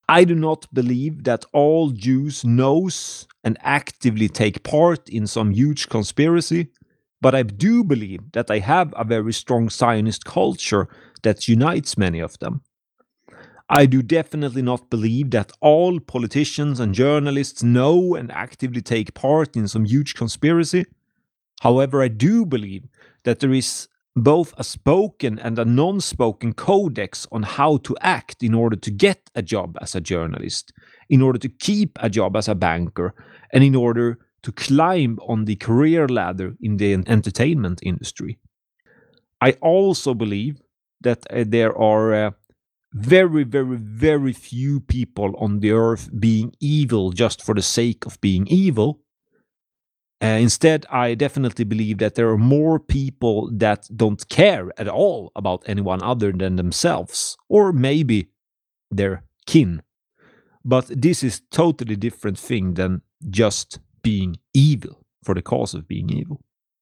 I do not believe that all Jews knows and actively take part in some huge conspiracy, but I do believe that they have a very strong Zionist culture that unites many of them. I do definitely not believe that all politicians and journalists know and actively take part in some huge conspiracy. However, I do believe that there is both a spoken and a non spoken codex on how to act in order to get a job as a journalist, in order to keep a job as a banker, and in order to climb on the career ladder in the entertainment industry. I also believe that there are very, very, very few people on the earth being evil just for the sake of being evil. Instead, I definitely believe that there are more people that don't care at all about anyone other than themselves, or maybe their kin. But this is totally different thing than just being evil for the cause of being evil.